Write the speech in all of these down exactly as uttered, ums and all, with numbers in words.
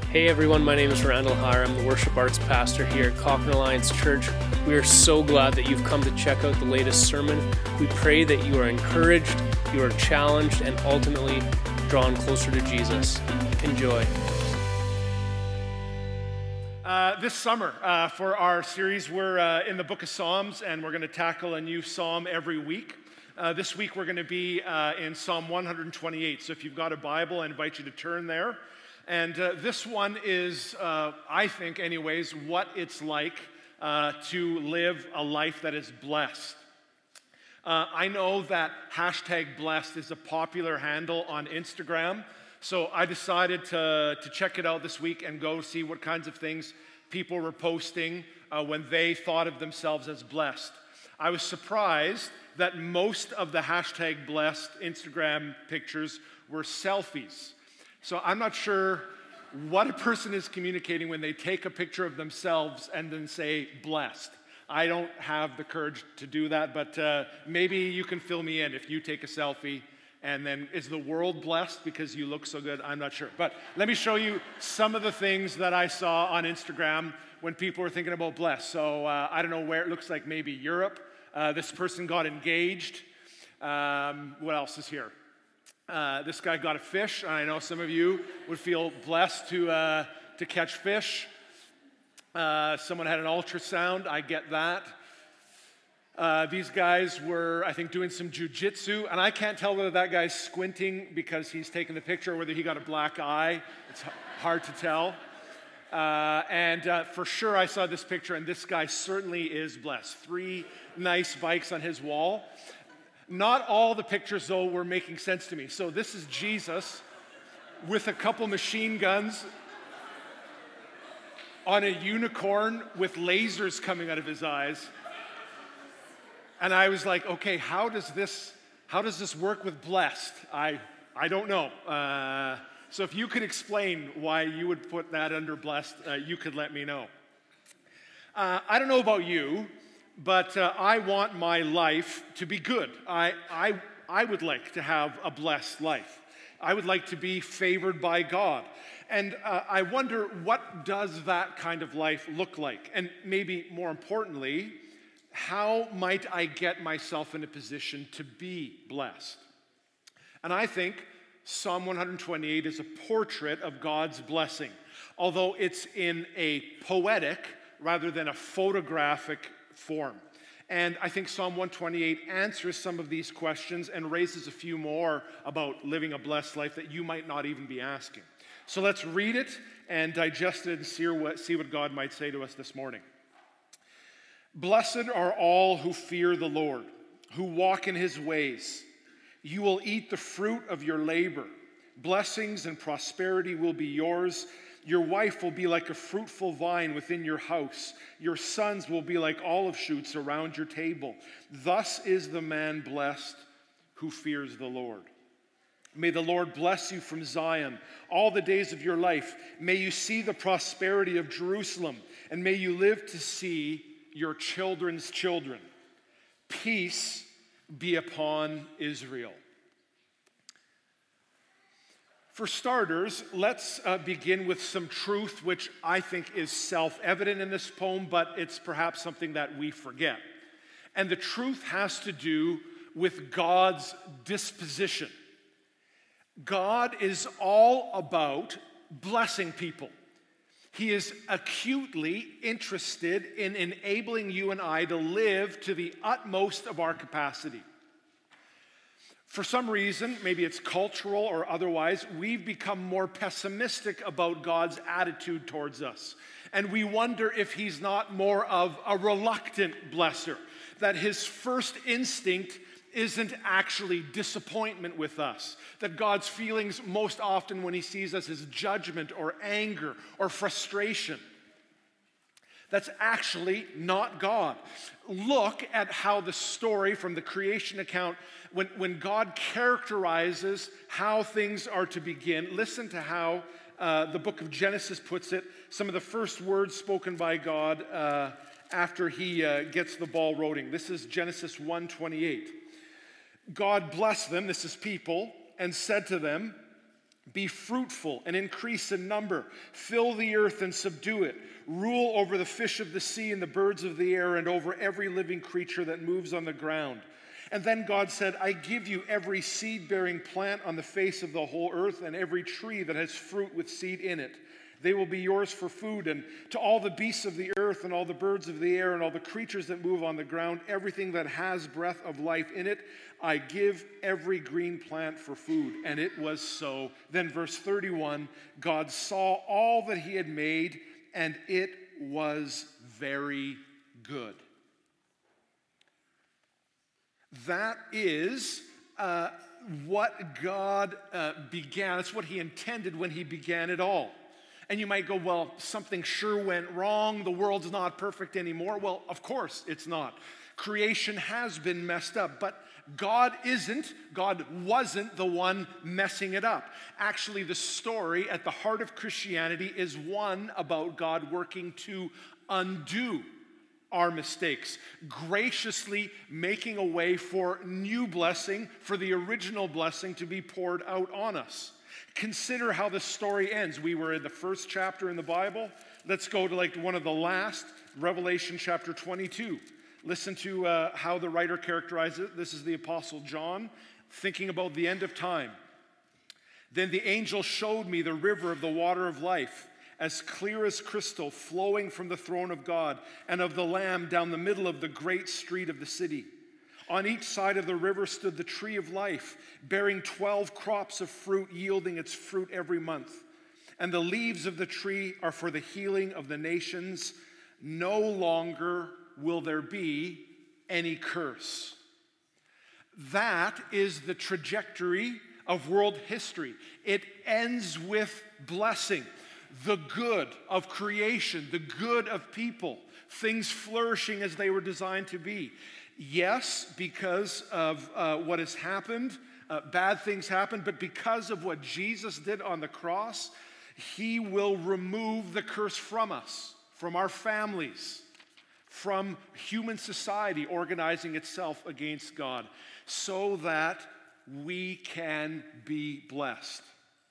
Hey everyone, my name is Randall Hire. I'm the worship arts pastor here at Cochrane Alliance Church. We are so glad that you've come to check out the latest sermon. We pray that you are encouraged, you are challenged, and ultimately drawn closer to Jesus. Enjoy. Uh, this summer, uh, for our series, we're uh, in the book of Psalms, and we're going to tackle a new psalm every week. Uh, this week, we're going to be uh, in Psalm one twenty-eight. So if you've got a Bible, I invite you to turn there. And uh, this one is, uh, I think anyways, what it's like uh, to live a life that is blessed. Uh, I know that hashtag blessed is a popular handle on Instagram, so I decided to, to check it out this week and go see what kinds of things people were posting uh, when they thought of themselves as blessed. I was surprised that most of the hashtag blessed Instagram pictures were selfies. So I'm not sure what a person is communicating when they take a picture of themselves and then say blessed. I don't have the courage to do that, but uh, maybe you can fill me in if you take a selfie and then is the world blessed because you look so good? I'm not sure. But let me show you some of the things that I saw on Instagram when people were thinking about blessed. So uh, I don't know where, it looks like maybe Europe. Uh, this person got engaged. Um, what else is here? Uh, this guy got a fish. I know some of you would feel blessed to uh, to catch fish. Uh, someone had an ultrasound. I get that. Uh, these guys were, I think, doing some jujitsu, and I can't tell whether that guy's squinting because he's taking the picture or whether he got a black eye. It's hard to tell. Uh, and uh, for sure, I saw this picture, and this guy certainly is blessed. Three nice bikes on his wall. Not all the pictures, though, were making sense to me. So this is Jesus with a couple machine guns on a unicorn with lasers coming out of his eyes. And I was like, okay, how does this how does this work with blessed? I I don't know. Uh, so if you could explain why you would put that under blessed, uh, you could let me know. Uh, I don't know about you, but uh, I want my life to be good. I, I, I would like to have a blessed life. I would like to be favored by God. And uh, I wonder, what does that kind of life look like? And maybe more importantly, how might I get myself in a position to be blessed? And I think Psalm one twenty-eight is a portrait of God's blessing, although it's in a poetic rather than a photographic form. And I think Psalm one twenty-eight answers some of these questions and raises a few more about living a blessed life that you might not even be asking. So let's read it and digest it and see what, see what God might say to us this morning. Blessed are all who fear the Lord, who walk in his ways. You will eat the fruit of your labor. Blessings and prosperity will be yours. Your wife will be like a fruitful vine within your house. Your sons will be like olive shoots around your table. Thus is the man blessed who fears the Lord. May the Lord bless you from Zion all the days of your life. May you see the prosperity of Jerusalem, and may you live to see your children's children. Peace be upon Israel. For starters, let's uh, begin with some truth which I think is self-evident in this poem, but it's perhaps something that we forget. And the truth has to do with God's disposition. God is all about blessing people. He is acutely interested in enabling you and I to live to the utmost of our capacity. For some reason, maybe it's cultural or otherwise, we've become more pessimistic about God's attitude towards us. And we wonder if he's not more of a reluctant blesser, that his first instinct isn't actually disappointment with us, that God's feelings most often when he sees us is judgment or anger or frustration. That's actually not God. Look at how the story from the creation account, when, when God characterizes how things are to begin, listen to how uh, the book of Genesis puts it, some of the first words spoken by God uh, after he uh, gets the ball rolling. This is Genesis one twenty-eight. God blessed them, this is people, and said to them, Be fruitful and increase in number. Fill the earth and subdue it. Rule over the fish of the sea and the birds of the air and over every living creature that moves on the ground. And then God said, I give you every seed-bearing plant on the face of the whole earth and every tree that has fruit with seed in it. They will be yours for food. And to all the beasts of the earth and all the birds of the air and all the creatures that move on the ground, everything that has breath of life in it, I give every green plant for food. And it was so. Then verse thirty-one, God saw all that he had made, and it was very good. That is uh, what God uh, began. That's what he intended when he began it all. And you might go, well, something sure went wrong. The world's not perfect anymore. Well, of course it's not. Creation has been messed up, but God isn't, God wasn't the one messing it up. Actually, the story at the heart of Christianity is one about God working to undo our mistakes, graciously making a way for new blessing, for the original blessing to be poured out on us. Consider how the story ends. We were in the first chapter in the Bible. Let's go to like one of the last, Revelation chapter twenty-two. Listen to uh, how the writer characterizes it. This is the Apostle John thinking about the end of time. Then the angel showed me the river of the water of life, as clear as crystal, flowing from the throne of God and of the Lamb down the middle of the great street of the city. On each side of the river stood the tree of life, bearing twelve crops of fruit, yielding its fruit every month. And the leaves of the tree are for the healing of the nations. No longer will there be any curse. That is the trajectory of world history. It ends with blessing. The good of creation, the good of people, things flourishing as they were designed to be. Yes, because of uh, what has happened, uh, bad things happen, but because of what Jesus did on the cross, he will remove the curse from us, from our families, from human society organizing itself against God, so that we can be blessed.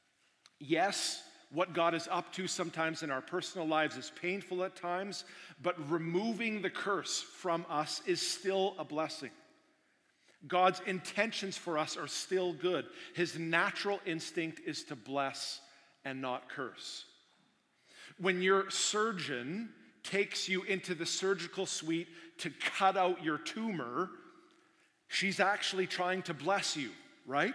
Yes, what God is up to sometimes in our personal lives is painful at times, but removing the curse from us is still a blessing. God's intentions for us are still good. His natural instinct is to bless and not curse. When your surgeon takes you into the surgical suite to cut out your tumor, she's actually trying to bless you, right?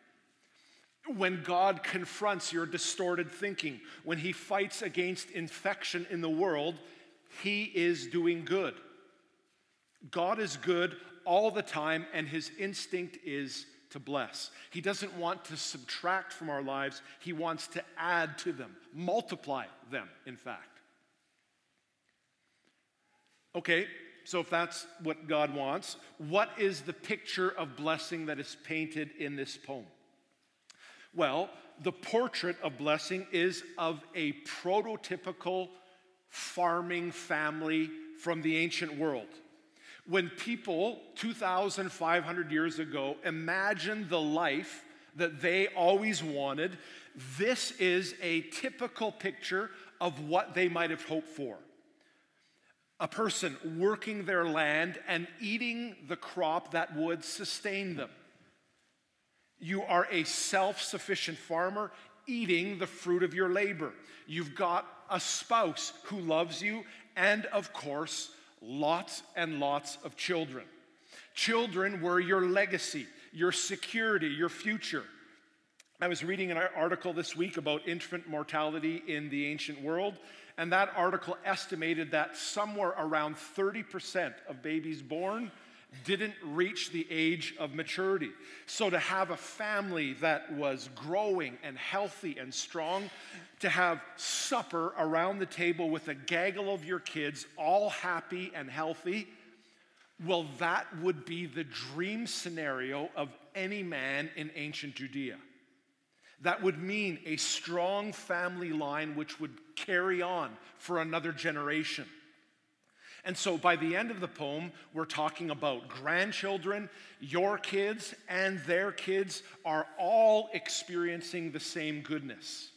When God confronts your distorted thinking, when he fights against infection in the world, he is doing good. God is good all the time, and his instinct is to bless. He doesn't want to subtract from our lives. He wants to add to them, multiply them, in fact. Okay, so if that's what God wants, what is the picture of blessing that is painted in this poem? Well, the portrait of blessing is of a prototypical farming family from the ancient world. When people two thousand five hundred years ago imagined the life that they always wanted, this is a typical picture of what they might have hoped for. A person working their land and eating the crop that would sustain them. You are a self-sufficient farmer eating the fruit of your labor. You've got a spouse who loves you, and of course, lots and lots of children. Children were your legacy, your security, your future. I was reading an article this week about infant mortality in the ancient world, and that article estimated that somewhere around thirty percent of babies born didn't reach the age of maturity. So to have a family that was growing and healthy and strong, to have supper around the table with a gaggle of your kids, all happy and healthy, well, that would be the dream scenario of any man in ancient Judea. That would mean a strong family line which would carry on for another generation. And so by the end of the poem, we're talking about grandchildren, your kids, and their kids are all experiencing the same goodness.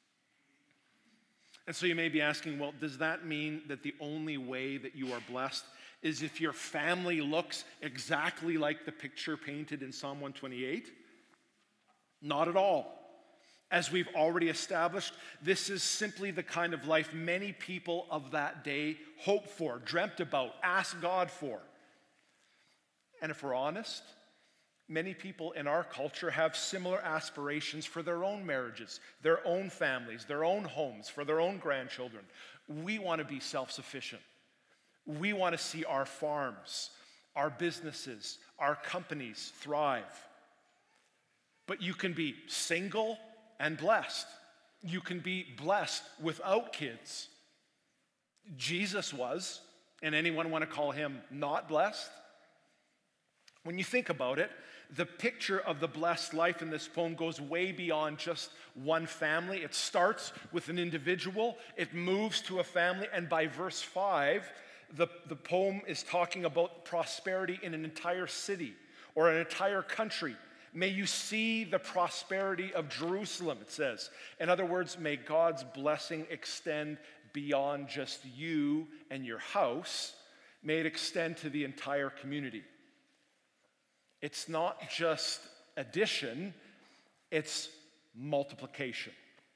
And so you may be asking, well, does that mean that the only way that you are blessed is if your family looks exactly like the picture painted in Psalm one twenty-eight? Not at all. As we've already established, this is simply the kind of life many people of that day hoped for, dreamt about, asked God for. And if we're honest, many people in our culture have similar aspirations for their own marriages, their own families, their own homes, for their own grandchildren. We want to be self-sufficient. We want to see our farms, our businesses, our companies thrive. But you can be single and blessed. You can be blessed without kids. Jesus was, and anyone want to call him not blessed? When you think about it, the picture of the blessed life in this poem goes way beyond just one family. It starts with an individual, it moves to a family, and by verse five, the, the poem is talking about prosperity in an entire city or an entire country. May you see the prosperity of Jerusalem, it says. In other words, may God's blessing extend beyond just you and your house. May it extend to the entire community. It's not just addition, it's multiplication.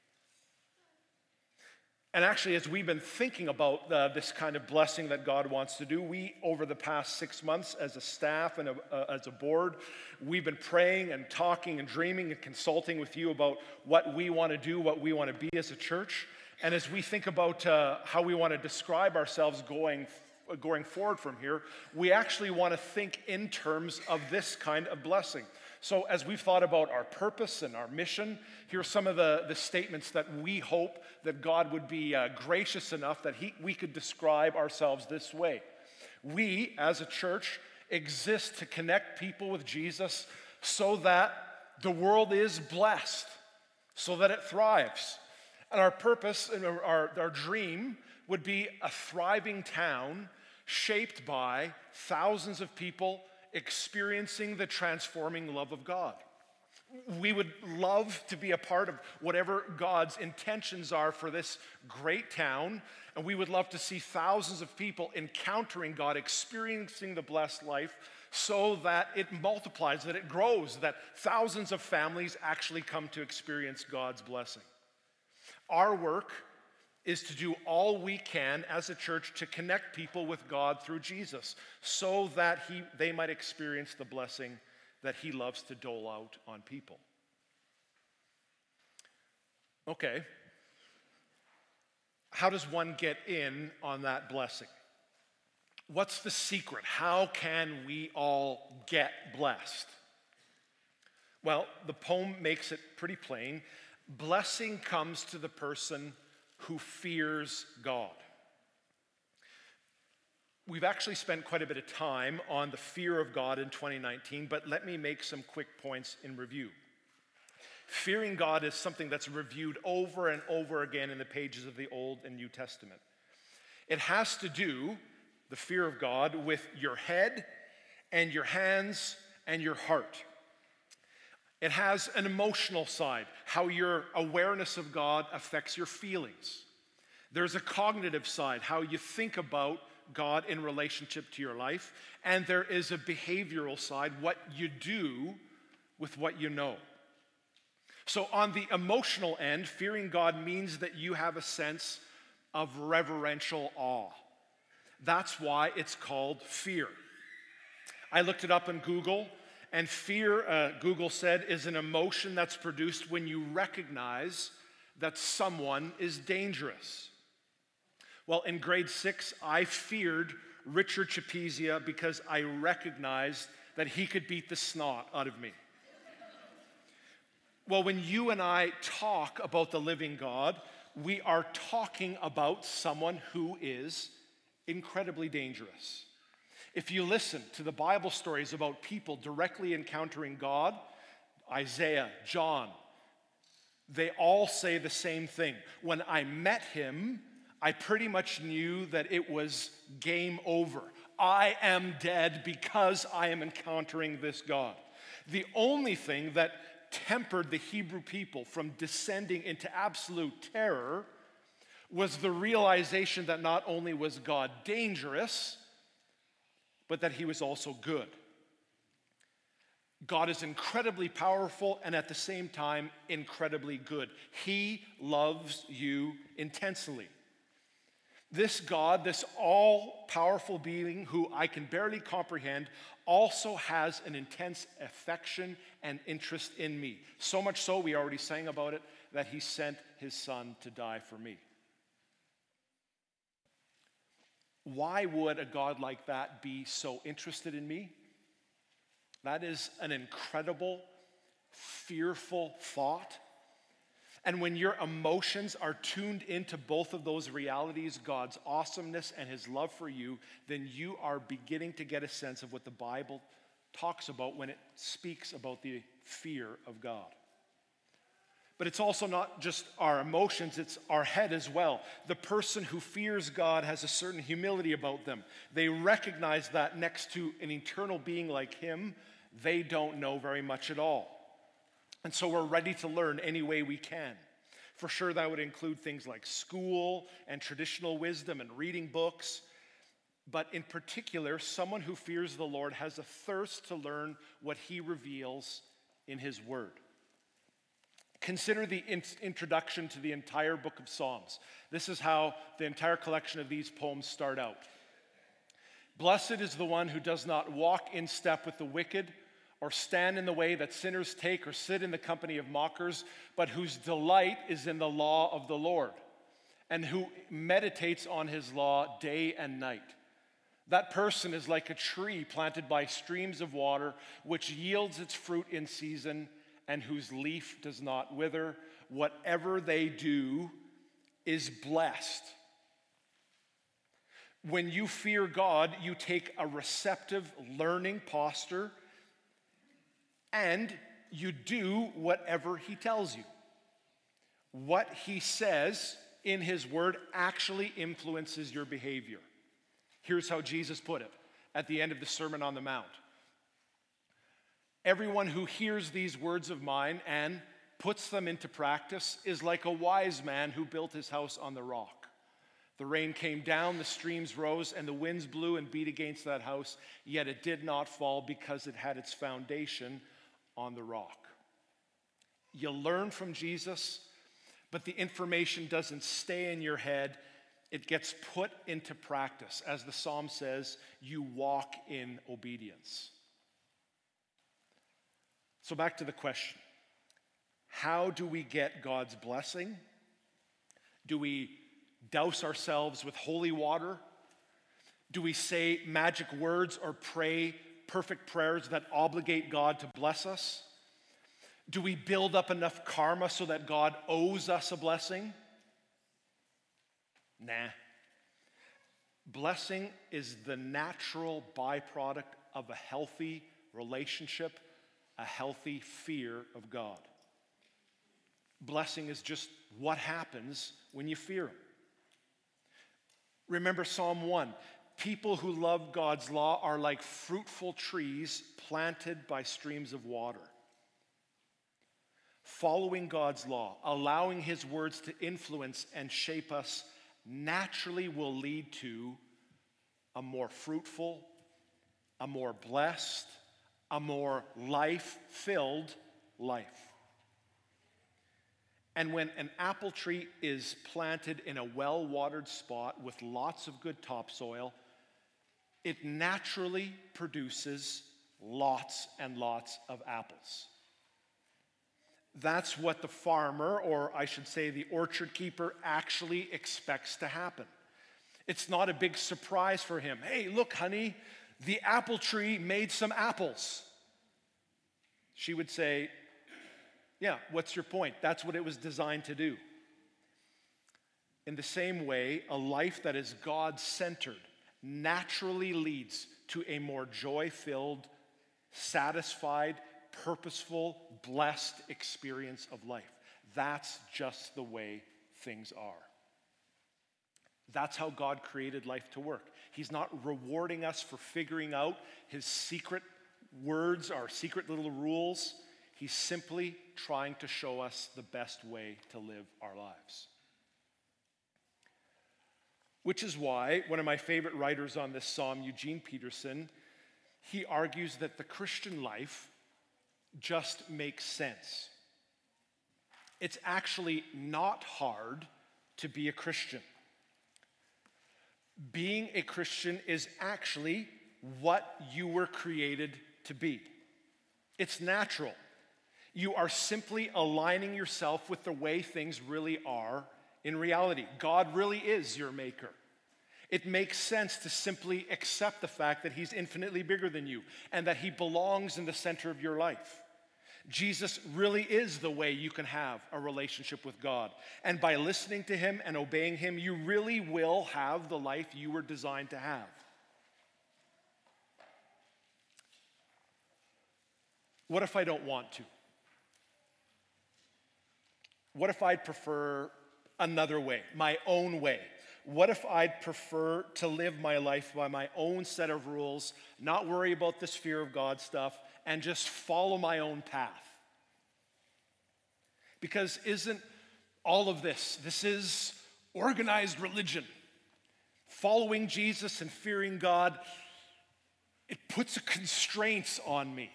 And actually, as we've been thinking about uh, this kind of blessing that God wants to do, we, over the past six months as a staff and a, uh, as a board, we've been praying and talking and dreaming and consulting with you about what we want to do, what we want to be as a church. And as we think about uh, how we want to describe ourselves going, going forward from here, we actually want to think in terms of this kind of blessing. So as we've thought about our purpose and our mission, here are some of the, the statements that we hope that God would be uh, gracious enough that he, we could describe ourselves this way. We, as a church, exist to connect people with Jesus so that the world is blessed, so that it thrives. And our purpose and our, our dream would be a thriving town shaped by thousands of people experiencing the transforming love of God. We would love to be a part of whatever God's intentions are for this great town, and we would love to see thousands of people encountering God, experiencing the blessed life so that it multiplies, that it grows, that thousands of families actually come to experience God's blessing. Our work is to do all we can as a church to connect people with God through Jesus so that he, they might experience the blessing that he loves to dole out on people. Okay. How does one get in on that blessing? What's the secret? How can we all get blessed? Well, the poem makes it pretty plain. Blessing comes to the person who fears God. We've actually spent quite a bit of time on the fear of God in twenty nineteen, but let me make some quick points in review. Fearing God is something that's reviewed over and over again in the pages of the Old and New Testament. It has to do, the fear of God, with your head and your hands and your heart. It has an emotional side, how your awareness of God affects your feelings. There's a cognitive side, how you think about God in relationship to your life. And there is a behavioral side, what you do with what you know. So on the emotional end, fearing God means that you have a sense of reverential awe. That's why it's called fear. I looked it up on Google. And fear, uh, Google said, is an emotion that's produced when you recognize that someone is dangerous. Well, in grade six, I feared Richard Chapezia because I recognized that he could beat the snot out of me. Well, when you and I talk about the living God, we are talking about someone who is incredibly dangerous. If you listen to the Bible stories about people directly encountering God, Isaiah, John, they all say the same thing. When I met him, I pretty much knew that it was game over. I am dead because I am encountering this God. The only thing that tempered the Hebrew people from descending into absolute terror was the realization that not only was God dangerous, but that he was also good. God is incredibly powerful and at the same time incredibly good. He loves you intensely. This God, this all-powerful being who I can barely comprehend, also has an intense affection and interest in me. So much so, we already sang about it, that he sent his son to die for me. Why would a God like that be so interested in me? That is an incredible, fearful thought. And when your emotions are tuned into both of those realities, God's awesomeness and his love for you, then you are beginning to get a sense of what the Bible talks about when it speaks about the fear of God. But it's also not just our emotions, it's our head as well. The person who fears God has a certain humility about them. They recognize that next to an eternal being like him, they don't know very much at all. And so we're ready to learn any way we can. For sure, that would include things like school and traditional wisdom and reading books. But in particular, someone who fears the Lord has a thirst to learn what he reveals in his word. Consider the in- introduction to the entire book of Psalms. This is how the entire collection of these poems start out. Blessed is the one who does not walk in step with the wicked, or stand in the way that sinners take, or sit in the company of mockers, but whose delight is in the law of the Lord, and who meditates on his law day and night. That person is like a tree planted by streams of water, which yields its fruit in season, and whose leaf does not wither. Whatever they do is blessed. When you fear God, you take a receptive, learning posture, and you do whatever he tells you. What he says in his word actually influences your behavior. Here's how Jesus put it at the end of the Sermon on the Mount. Everyone who hears these words of mine and puts them into practice is like a wise man who built his house on the rock. The rain came down, the streams rose, and the winds blew and beat against that house, yet it did not fall because it had its foundation on the rock. You learn from Jesus, but the information doesn't stay in your head. It gets put into practice. As the psalm says, you walk in obedience. So back to the question. How do we get God's blessing? Do we douse ourselves with holy water? Do we say magic words or pray perfect prayers that obligate God to bless us? Do we build up enough karma so that God owes us a blessing? Nah. Blessing is the natural byproduct of a healthy relationship, a healthy fear of God. Blessing is just what happens when you fear him. Remember Psalm one. People who love God's law are like fruitful trees planted by streams of water. Following God's law, allowing his words to influence and shape us naturally will lead to a more fruitful, a more blessed, a more life-filled life. And when an apple tree is planted in a well-watered spot with lots of good topsoil, it naturally produces lots and lots of apples. That's what the farmer, or I should say the orchard keeper, actually expects to happen. It's not a big surprise for him. Hey, look, honey, the apple tree made some apples. She would say, yeah, what's your point? That's what it was designed to do. In the same way, a life that is God-centered naturally leads to a more joy-filled, satisfied, purposeful, blessed experience of life. That's just the way things are. That's how God created life to work. He's not rewarding us for figuring out his secret words, our secret little rules. He's simply trying to show us the best way to live our lives. Which is why one of my favorite writers on this psalm, Eugene Peterson, he argues that the Christian life just makes sense. It's actually not hard to be a Christian. Being a Christian is actually what you were created to be. It's natural. You are simply aligning yourself with the way things really are in reality. God really is your maker. It makes sense to simply accept the fact that he's infinitely bigger than you and that he belongs in the center of your life. Jesus really is the way you can have a relationship with God. And by listening to him and obeying him, you really will have the life you were designed to have. What if I don't want to? What if I'd prefer another way, my own way? What if I'd prefer to live my life by my own set of rules, not worry about this fear of God stuff, and just follow my own path? Because isn't all of this, this is organized religion. Following Jesus and fearing God, it puts a constraints on me.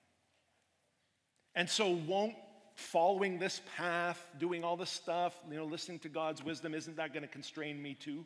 And so won't following this path, doing all this stuff, you know, listening to God's wisdom, isn't that going to constrain me too?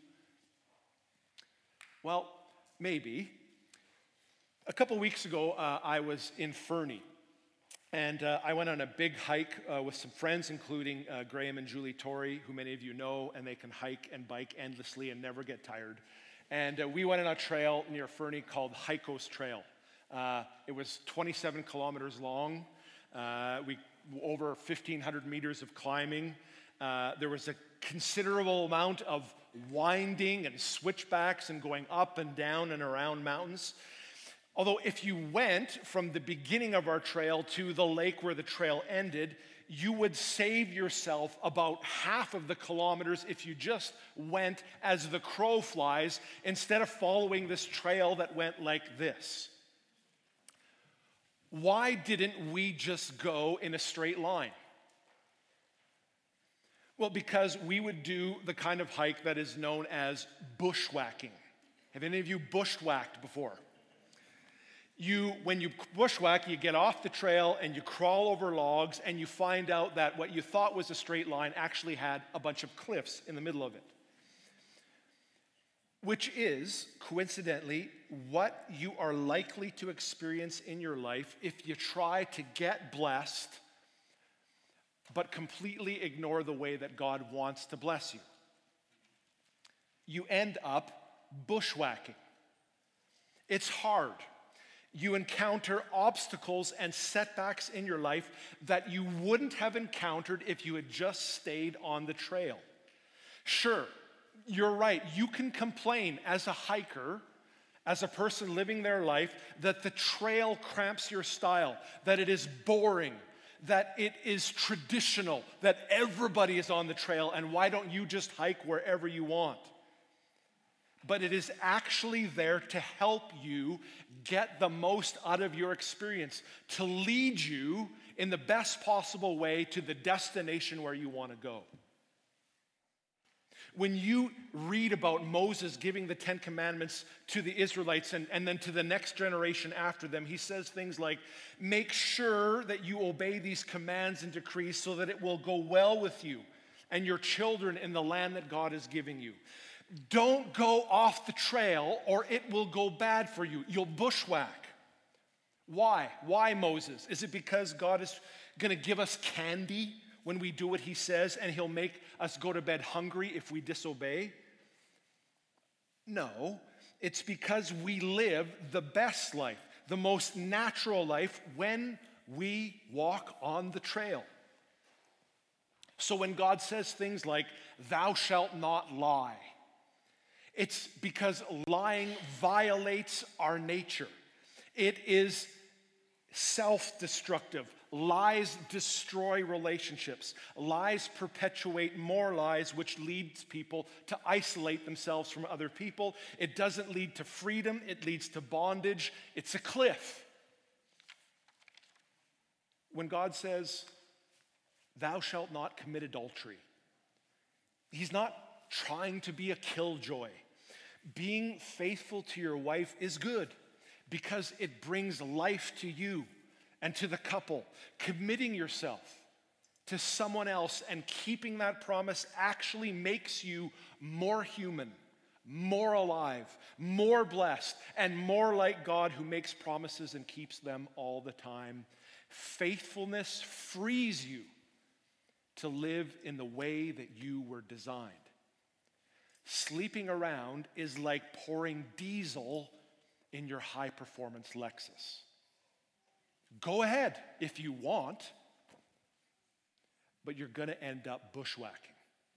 Well, maybe. A couple weeks ago, uh, I was in Fernie, and uh, I went on a big hike uh, with some friends, including uh, Graham and Julie Torrey, who many of you know, and they can hike and bike endlessly and never get tired. And uh, we went on a trail near Fernie called Heikos Trail. Uh, it was twenty-seven kilometers long. Uh, we over fifteen hundred meters of climbing. Uh, there was a considerable amount of winding and switchbacks and going up and down and around mountains. Although if you went from the beginning of our trail to the lake where the trail ended, you would save yourself about half of the kilometers if you just went as the crow flies instead of following this trail that went like this. Why didn't we just go in a straight line? Well, because we would do the kind of hike that is known as bushwhacking. Have any of you bushwhacked before? You, when you bushwhack, you get off the trail and you crawl over logs and you find out that what you thought was a straight line actually had a bunch of cliffs in the middle of it. Which is, coincidentally, what you are likely to experience in your life if you try to get blessed, but completely ignore the way that God wants to bless you. You end up bushwhacking. It's hard. You encounter obstacles and setbacks in your life that you wouldn't have encountered if you had just stayed on the trail. Sure, you're right. You can complain as a hiker, as a person living their life, that the trail cramps your style, that it is boring, that it is traditional, that everybody is on the trail, and why don't you just hike wherever you want? But it is actually there to help you get the most out of your experience, to lead you in the best possible way to the destination where you want to go. When you read about Moses giving the Ten Commandments to the Israelites and, and then to the next generation after them, he says things like, make sure that you obey these commands and decrees so that it will go well with you and your children in the land that God is giving you. Don't go off the trail or it will go bad for you. You'll bushwhack. Why? Why, Moses? Is it because God is going to give us candy when we do what he says and he'll make us go to bed hungry if we disobey? No, it's because we live the best life, the most natural life when we walk on the trail. So when God says things like, thou shalt not lie, it's because lying violates our nature. It is self-destructive. Lies destroy relationships. Lies perpetuate more lies, which leads people to isolate themselves from other people. It doesn't lead to freedom, it leads to bondage. It's a cliff. When God says, "Thou shalt not commit adultery," he's not trying to be a killjoy. Being faithful to your wife is good because it brings life to you and to the couple. Committing yourself to someone else and keeping that promise actually makes you more human, more alive, more blessed, and more like God who makes promises and keeps them all the time. Faithfulness frees you to live in the way that you were designed. Sleeping around is like pouring diesel in your high-performance Lexus. Go ahead if you want, but you're going to end up bushwhacking.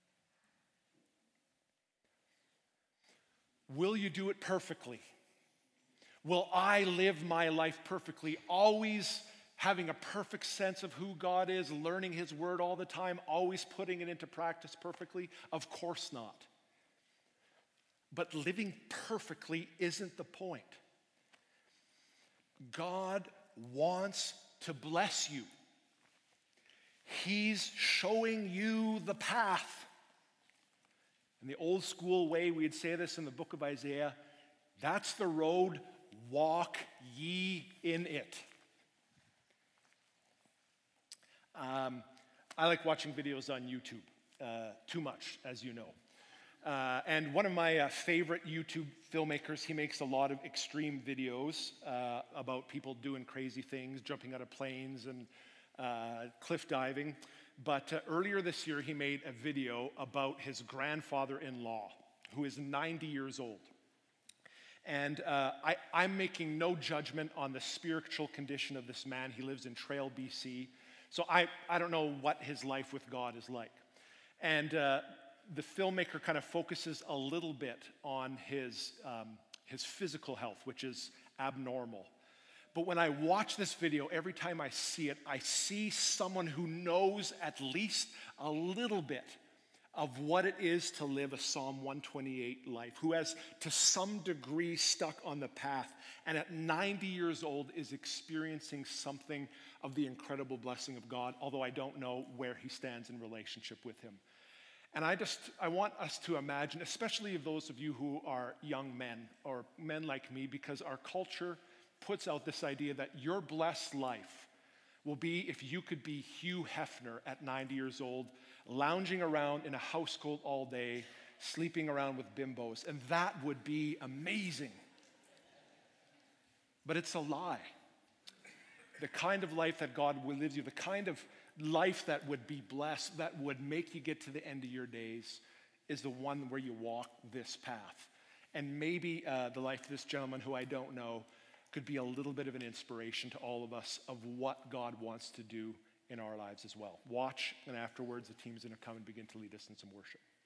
Will you do it perfectly? Will I live my life perfectly, always having a perfect sense of who God is, learning His Word all the time, always putting it into practice perfectly? Of course not. But living perfectly isn't the point. God wants to bless you. He's showing you the path. In the old school way, we'd say this in the book of Isaiah, that's the road, walk ye in it. Um, I like watching videos on YouTube, uh, too much, as you know. Uh, and one of my uh, favorite YouTube filmmakers, he makes a lot of extreme videos uh, about people doing crazy things, jumping out of planes and uh, cliff diving. But uh, earlier this year, he made a video about his grandfather-in-law, who is ninety years old. And uh, I, I'm making no judgment on the spiritual condition of this man. He lives in Trail, B C. So I, I don't know what his life with God is like. And uh, the filmmaker kind of focuses a little bit on his, um, his physical health, which is abnormal. But when I watch this video, every time I see it, I see someone who knows at least a little bit of what it is to live a Psalm one twenty-eight life, who has to some degree stuck on the path, and at ninety years old is experiencing something of the incredible blessing of God, although I don't know where he stands in relationship with him. And I just, I want us to imagine, especially of those of you who are young men or men like me, because our culture puts out this idea that your blessed life will be if you could be Hugh Hefner at ninety years old, lounging around in a house coat all day, sleeping around with bimbos, and that would be amazing. But it's a lie. The kind of life that God will live you, the kind of life that would be blessed, that would make you get to the end of your days, is the one where you walk this path. And maybe uh, the life of this gentleman, who I don't know, could be a little bit of an inspiration to all of us of what God wants to do in our lives as well. Watch, and afterwards the team's going to come and begin to lead us in some worship.